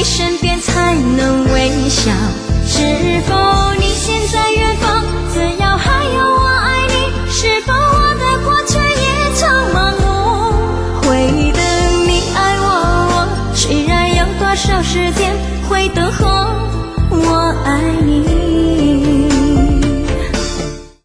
身边才能微笑。是否你现在远方，只要还有我爱你？是否我的过去也常盲目？会等你爱我，虽然要多少时间，会等候我爱你。